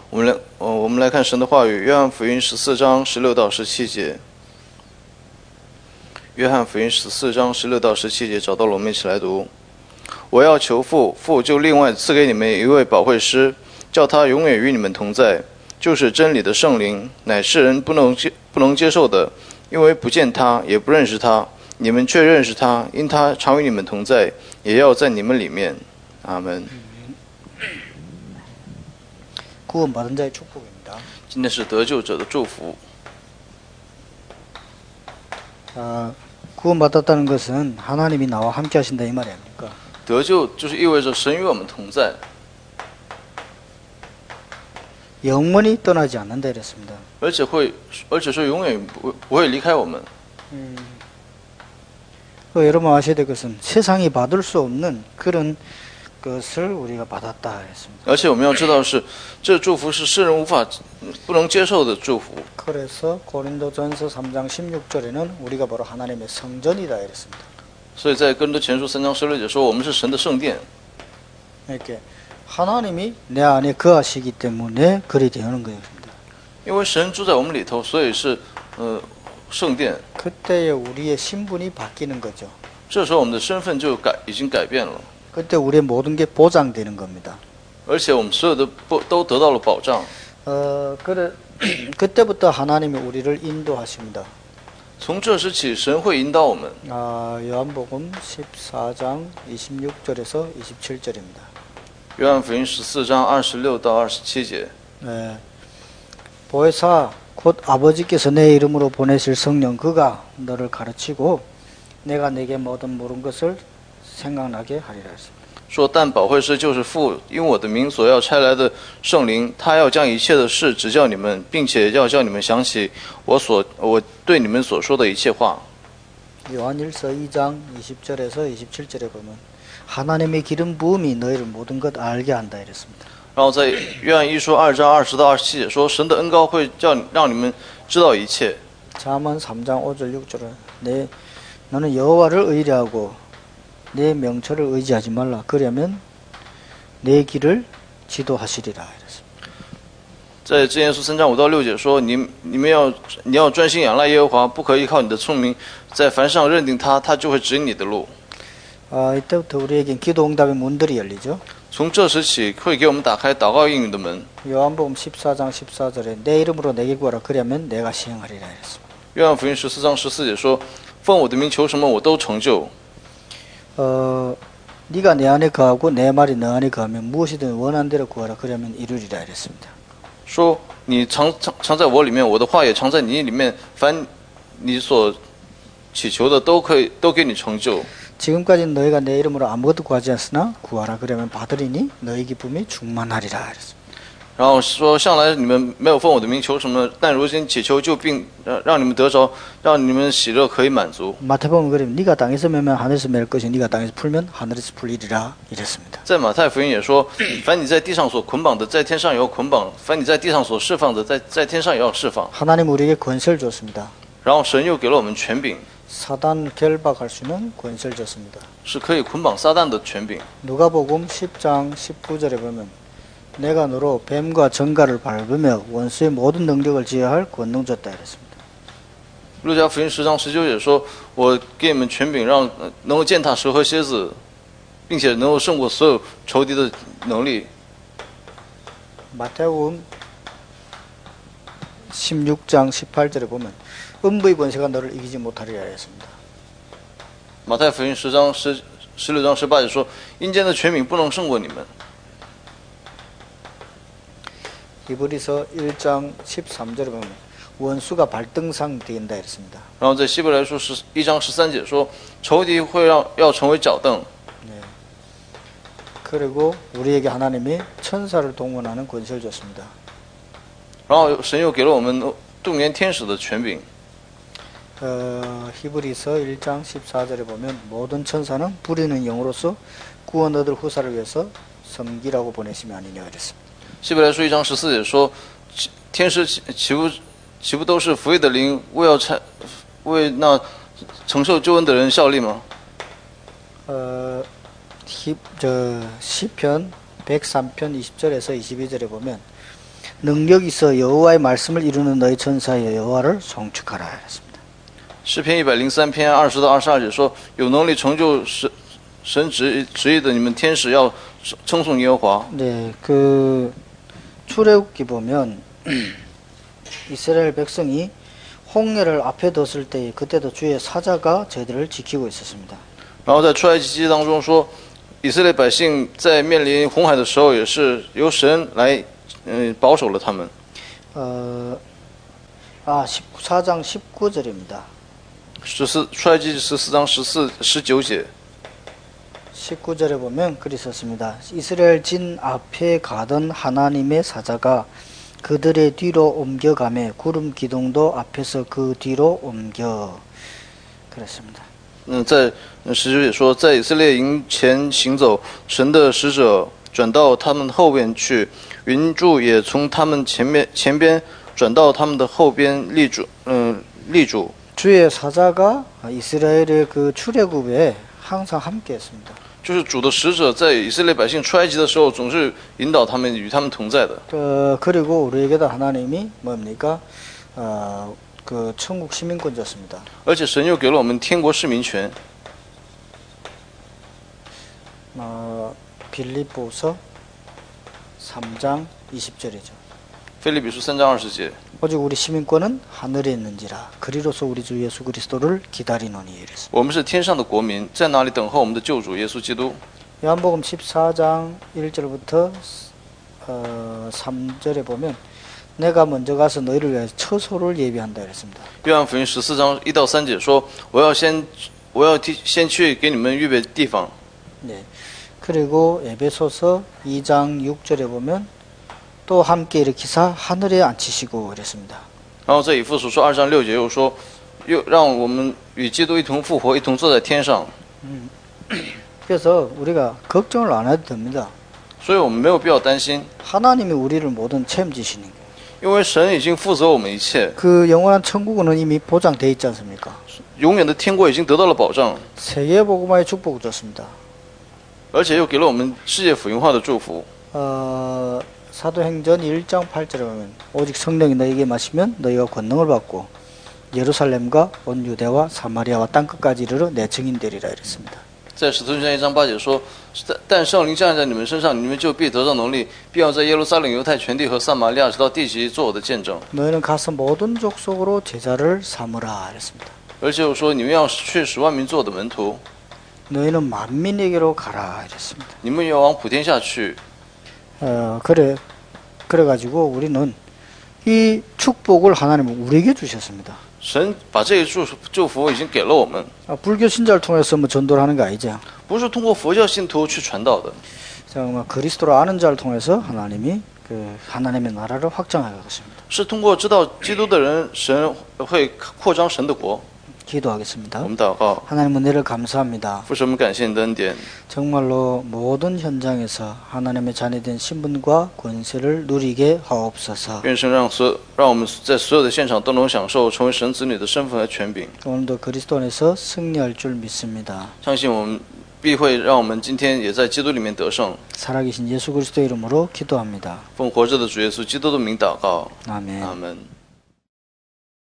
我们来看神的话语，约翰福音14章16到17节。约翰福音14章16到17节，找到了，我们一起来读。我要求父，父就另外赐给你们一位保惠师，叫他永远与你们同在，就是真理的圣灵，乃世人不能接受的，因为不见他，也不认识他。你们却认识他，因他常与你们同在，也要在你们里面。阿门。 구원받은 자의 축복입니다. 今天是得救者的祝福。 구원받았다는 것은 하나님이 나와 함께 하신다 이 말이 아닙니까? 得救就是意味着神与我们同在， 영원히 떠나지 않는다 이랬습니다. 而且说永远不会离开我们。 여러분 아셔야 될 것은 세상이 받을 수 없는 그런 것을 우리가 받았다 했습니다. 而且我们要知道是，这祝福是世人不能接受的祝福。 그래서 고린도전서 3장 16절에는 우리가 바로 하나님의 성전이다 이랬습니다. 所以在哥林多前书3章16节说，我们是神的圣殿。 이렇게 하나님이 내 안에 거하시기 때문에 그리 되는 것입니다. 因为神住在我们里头，所以是圣殿。 그때에 우리의 신분이 바뀌는 거죠. 这时候我们的身份就已经改变了， 그때 우리의 모든 게 보장되는 겁니다. 而且我们所有的都得到了保障。 그때부터 하나님이 우리를 인도하십니다. 从这时起，神会引导我们。 요한복음 14장 26절에서 27절입니다. 约翰福音14章26到27节。 보혜사 곧 아버지께서 내 이름으로 보내실 성령 그가 너를 가르치고 내가 내게 모든 모든 것을 생각나게 하리라 했습니다. 说但保惠师就是父因我的名所要差来的圣灵，他要将一切的事指教你们，并且要叫你们想起我对你们所说的一切话。 요한일서 2장 20절에서 27절에 보면 하나님의 기름 부음이 너희를 모든 것 알게 한다 이랬습니다. 然后在约翰一书2章20到27节说，神的恩膏会让你们知道一切。 잠언 3장 5절 6절에 너는 여호와를 의뢰하고 내 명철을 의지하지 말라. 그러면 내 길을 지도하시리라. 在箴言书3章5到6节说，你要专心仰赖耶和华，不可依靠你的聪明，在凡上认定他，他就会指引你的路。 이때부터 우리에겐 기도 응답의 문들이 열리죠. 从这时起，会给我们打开祷告应允的门。 요한복음 14장 14절에 내 이름으로 내게 구하라. 그러면 내가 시행하리라. 했습니다. 约翰福音14章14节说，奉我的名求什么，我都成就。 네가 내 안에 거하고 내 말이 너 안에 거하면 무엇이든 원하는 대로 구하라. 그러면 이루리라. 이랬습니다. 说你常在我里面，我的话也常在你里面，凡你所祈求的都给你成就。 지금까지는 너희가 내 이름으로 아무것도 구하지 않으나 구하라. 그러면 받으리니 너희 기쁨이 충만하리라. 이랬습니다. 然后说，向来你们没有奉我的名求什么，但如今祈求就并让你们得着，让你们喜乐可以满足。 마태복음 그러면 네가 땅에서 매면 하늘에서 맬 것이 네가 땅에서 풀면 하늘에서 풀리리라 이랬습니다. 在马太福音也说，凡你在地上所捆绑的，在天上也要捆绑；凡你在地上所释放的，在天上也要释放。 하나님 우리에게 권세를 줬습니다. 然后神又给了我们权柄， 사단을 결박할 수 있는 권세를 줬습니다. 是可以捆绑撒旦的权柄。 누가복음 10장 19절에 보면 내가 너로 뱀과 정갈을 밟으며 원수의 모든 능력을 제어할 권능 줬다 이랬습니다. 路加福音10章19节说：“我给你们权柄，让能够践踏蛇和蝎子，并且能够胜过所有仇敌的能力。” 마태복음 16장 18절에 보면 음부의 권세가 너를 이기지 못하리라 했습니다. 马太福音16章18节说：“阴间的权柄不能胜过你们。” 히브리서 1장 13절에 보면 원수가 발등상 된다 이랬습니다. 然后在希伯来书1章13节说，仇敌要成为脚凳。 그리고 우리에게 하나님이 천사를 동원하는 권세를 줬습니다. 然后神又给了我们动员天使的权柄。 히브리서 1장 14절에 보면 모든 천사는 부리는 영으로서 구원 얻을 후사를 위해서 섬기라고 보내심이 아니냐 그랬습니다. 希伯来书1章14节说，天使岂不都是服役的灵，为那承受救恩的人效力吗？ 시편 103편 20절에서 22절에 보면 능력 있어 여호와의 말씀을 이루는 너희 천사여 여호와를 송축하라 했습니다. 诗篇103篇20到22节说，有能力成就神旨意的你们天使要称颂耶和华。 네, 그 출애굽기 보면 이스라엘 백성이 홍해를 앞에 뒀을 때 그때도 주의 사자가 저희들을 지키고 있었습니다. 然后在出埃及记当中说，以色列百姓在面临红海的时候，也是由神来保守了他们。 14장 19절입니다. 出埃及记14章19节。 19절에 보면 글이 썼습니다. 이스라엘 진 앞에 가던 하나님의 사자가 그들의 뒤로 옮겨가매 구름 기둥도 앞에서 그 뒤로 옮겨 그랬습니다. 在19节说，在以色列营前行走，神的使者转到他们后边去，云柱也从他们前边转到他们的后边立主。 주의 사자가 이스라엘의 그 출애굽에 항상 함께했습니다. 就是主的使者在以色列百姓出埃及的时候，总是引导他们，与他们同在的。 그리고 우리에게도 하나님이 뭡니까? 그 천국 시민권 줬습니다. 而且神又给了我们天国市民权。 빌립보서 3장 20절이죠. 腓立比书3章20节。 오직 우리 시민권은 하늘에 있는지라 그리로서 우리 주 예수 그리스도를 기다리노니 이랬습니다. 我们是天上的国民，在哪里等候我们的救主耶稣基督？ 요한복음 14장 1절부터 3절에 보면 내가 먼저 가서 너희를 위하여 처소를 예비한다 그랬습니다. 约翰福音14章1到3节说：“我要先去给你们预备地方。” 네. 그리고 에베소서 2장 6절에 보면 또 함께 일으키사 하늘에 앉히시고 이랬습니다. 然后在以弗所书2章6节又说，又让我们与基督一同复活，一同坐在天上。 그래서 우리가 걱정을 안 해도 됩니다. 所以我们没有必要担心， 하나님이 우리를 모든 책임지시는 거예요. 因为神已经负责我们一切， 그 영원한 천국은 이미 보장되어 있지 않습니까? 永远的天国已经得到了保障， 세계 복음화의 축복을 줬습니다. 而且又给了我们世界福音化的祝福。 사도행전 1장 8절에 보면 오직 성령이 너희에게 마시면 너희가 권능을 받고 예루살렘과 온 유대와 사마리아와 땅끝까지 이르러 내 증인 되리라 이랬습니다. 在使徒行传1章8节说：“但圣灵降在你们身上，你们就必得到能力，必要在耶路撒冷、犹太全地和撒玛利亚直到地极做我的见证。” 너희는 가서 모든 족속으로 제자를 삼으라 이랬습니다. 而且又说：“你们要去使万民做我的门徒， 너희는 만민에게로 가라 이랬습니다. 你们要往普天下去。” 그래가지고 우리는 이 축복을 하나님은 우리에게 주셨습니다. 神把这个祝福已经给了我们， 불교 신자를 통해서 뭐 전도를 하는 거 아니죠. 不是通过佛教信徒去传道的， 정말 그리스도를 아는 자를 통해서 하나님이 그 하나님의 나라를 확장할 것입니다. 是通过知道基督的人，神会扩张神的国。 기도하겠습니다. 我们祷告， 하나님 은혜를 감사합니다. 父神，我们感谢你的恩典， 정말로 모든 현장에서 하나님의 자녀된 신분과 권세를 누리게 하옵소서. 愿神让我们在所有的现场都能享受成为神子女的身份和权柄。 오늘도 그리스도 안에서 승리할 줄 믿습니다. 相信我们必会让我们今天也在基督里面得胜。 살아계신 예수 그리스도 이름으로 기도합니다. 奉活着的主耶稣基督的名祷告， 아멘. 阿门。